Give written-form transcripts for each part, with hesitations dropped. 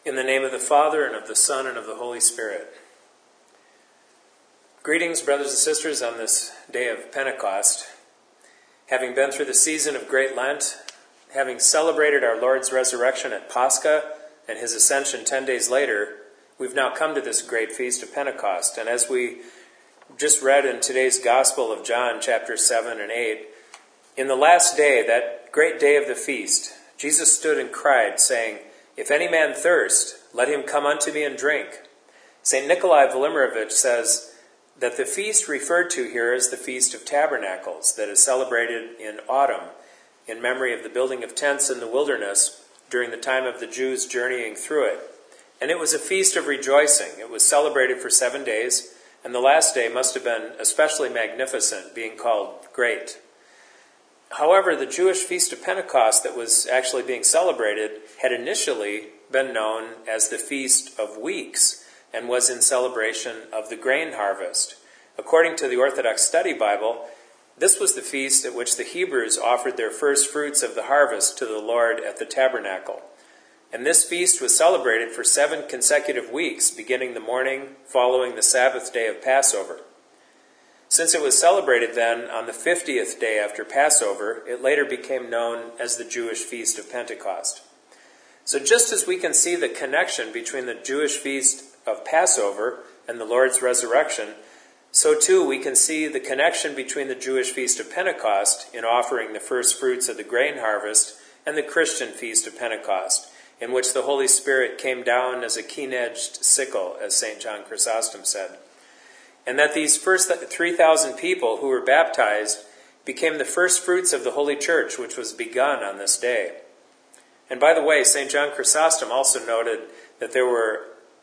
In the name of the Father, and of the Son, and of the Holy Spirit. Greetings, brothers and sisters, on this day of Pentecost. Having been through the season of Great Lent, having celebrated our Lord's resurrection at Pascha and his ascension 10 days later, we've now come to this great feast of Pentecost. And as we just read in today's Gospel of John, chapters 7 and 8, in the last day, that great day of the feast, Jesus stood and cried, saying, "If any man thirst, let him come unto me and drink." St. Nikolai Velimirovich says that the feast referred to here is the Feast of Tabernacles that is celebrated in autumn in memory of the building of tents in the wilderness during the time of the Jews journeying through it. And it was a feast of rejoicing. It was celebrated for 7 days, and the last day must have been especially magnificent, being called Great. However, the Jewish Feast of Pentecost that was actually being celebrated had initially been known as the Feast of Weeks and was in celebration of the grain harvest. According to the Orthodox Study Bible, this was the feast at which the Hebrews offered their first fruits of the harvest to the Lord at the tabernacle. And this feast was celebrated for 7 consecutive weeks, beginning the morning following the Sabbath day of Passover. Since it was celebrated then on the 50th day after Passover, it later became known as the Jewish Feast of Pentecost. So just as we can see the connection between the Jewish Feast of Passover and the Lord's resurrection, so too we can see the connection between the Jewish Feast of Pentecost in offering the first fruits of the grain harvest and the Christian Feast of Pentecost, in which the Holy Spirit came down as a keen-edged sickle, as St. John Chrysostom said. And that these first 3,000 people who were baptized became the first fruits of the Holy Church, which was begun on this day. And by the way, St. John Chrysostom also noted that there were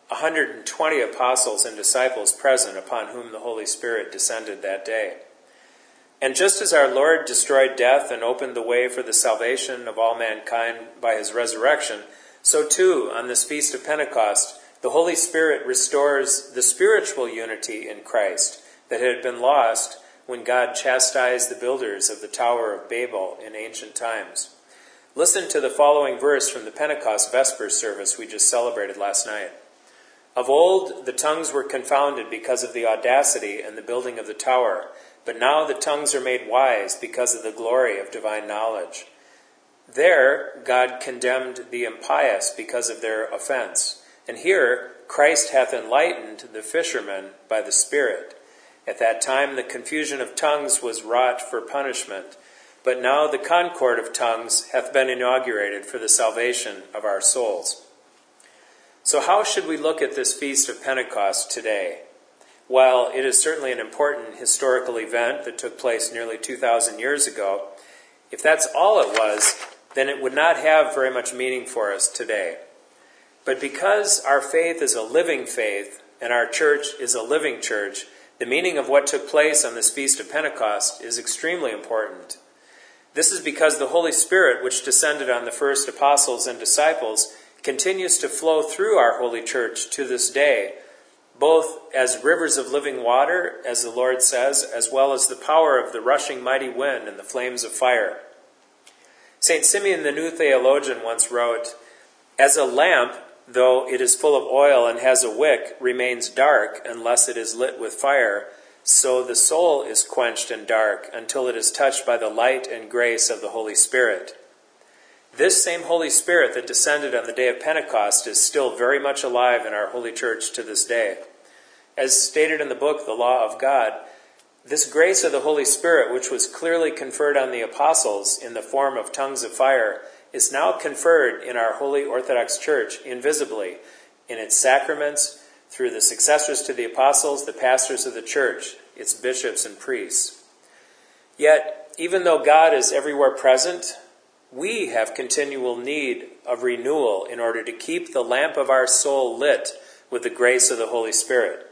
120 apostles and disciples present upon whom the Holy Spirit descended that day. And just as our Lord destroyed death and opened the way for the salvation of all mankind by his resurrection, so too, on this Feast of Pentecost, the Holy Spirit restores the spiritual unity in Christ that had been lost when God chastised the builders of the Tower of Babel in ancient times. Listen to the following verse from the Pentecost Vespers service we just celebrated last night. "Of old the tongues were confounded because of the audacity and the building of the tower, but now the tongues are made wise because of the glory of divine knowledge. There God condemned the impious because of their offense. And here Christ hath enlightened the fishermen by the Spirit. At that time the confusion of tongues was wrought for punishment, but now the concord of tongues hath been inaugurated for the salvation of our souls." So how should we look at this Feast of Pentecost today? While it is certainly an important historical event that took place nearly 2,000 years ago, if that's all it was, then it would not have very much meaning for us today. But because our faith is a living faith and our church is a living church, the meaning of what took place on this Feast of Pentecost is extremely important. This is because the Holy Spirit, which descended on the first apostles and disciples, continues to flow through our holy church to this day, both as rivers of living water, as the Lord says, as well as the power of the rushing mighty wind and the flames of fire. St. Simeon the New Theologian once wrote, "As a lamp, though it is full of oil and has a wick, remains dark unless it is lit with fire, so the soul is quenched and dark until it is touched by the light and grace of the Holy Spirit." This same Holy Spirit that descended on the day of Pentecost is still very much alive in our holy church to this day. As stated in the book, The Law of God, this grace of the Holy Spirit, which was clearly conferred on the apostles in the form of tongues of fire, is now conferred in our Holy Orthodox Church invisibly, in its sacraments, through the successors to the apostles, the pastors of the church, its bishops and priests. Yet, even though God is everywhere present, we have continual need of renewal in order to keep the lamp of our soul lit with the grace of the Holy Spirit.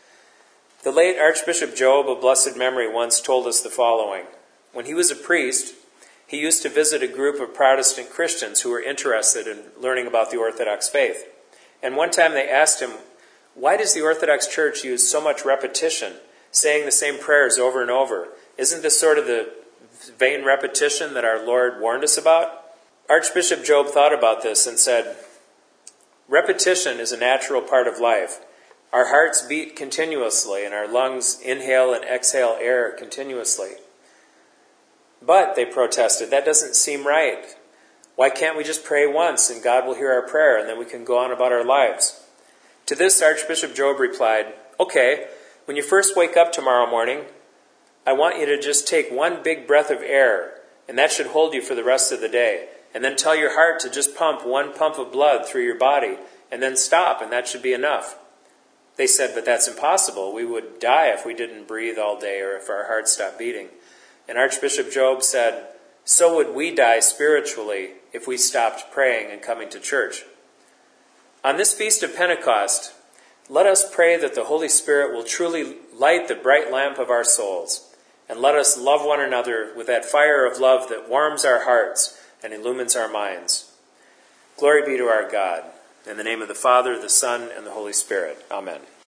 The late Archbishop Job of blessed memory once told us the following. When he was a priest, he used to visit a group of Protestant Christians who were interested in learning about the Orthodox faith. And one time they asked him, "Why does the Orthodox Church use so much repetition, saying the same prayers over and over? Isn't this sort of the vain repetition that our Lord warned us about?" Archbishop Job thought about this and said, Repetition is a natural part of life. Our hearts beat continuously, and our lungs inhale and exhale air continuously. But, they protested, that doesn't seem right. Why can't we just pray once and God will hear our prayer and then we can go on about our lives? To this, Archbishop Job replied, okay, when you first wake up tomorrow morning, I want you to just take one big breath of air, and that should hold you for the rest of the day. And then tell your heart to just pump one pump of blood through your body, and then stop, and that should be enough. They said, but that's impossible. We would die if we didn't breathe all day or if our hearts stopped beating. And Archbishop Job said, so would we die spiritually if we stopped praying and coming to church. On this Feast of Pentecost, let us pray that the Holy Spirit will truly light the bright lamp of our souls, and let us love one another with that fire of love that warms our hearts and illumines our minds. Glory be to our God. In the name of the Father, the Son, and the Holy Spirit. Amen.